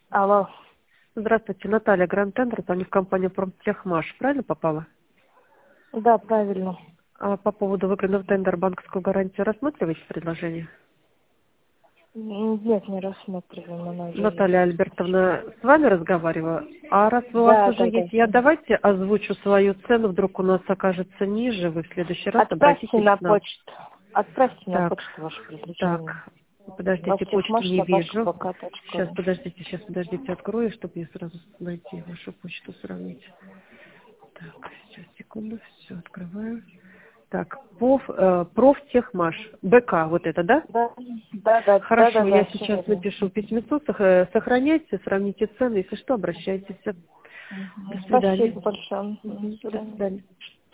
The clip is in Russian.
Алло. Здравствуйте, Наталья, Гранд Тендер, звоню в компанию Промтехмаш. Правильно попала? Да, правильно. А по поводу выигранного тендера банковскую гарантию рассматриваете предложение? Нет, не рассматриваем, она уже Наталья есть. Альбертовна с вами разговаривала. А раз у вас Да, уже да, да. есть, я давайте озвучу свою цену, вдруг у нас окажется ниже, вы в следующий раз Отправьте обратитесь на к нам. почту. Отправьте на Так, почту ваше предложение. так, подождите, почту не вижу. Сейчас, Востехмаш@bk.ру. подождите, открою, чтобы я сразу найти вашу почту, сравнить. Так, сейчас, секунду, все, открываю. Так, профтехмаш, БК, вот это, да? Да, да, да, да, да, Хорошо, я да, все сейчас верно. напишу письмецо, сохраняйте, сравните цены, если что, обращайтесь. До свидания. Спасибо большое. Мгм, До до свидания. свидания.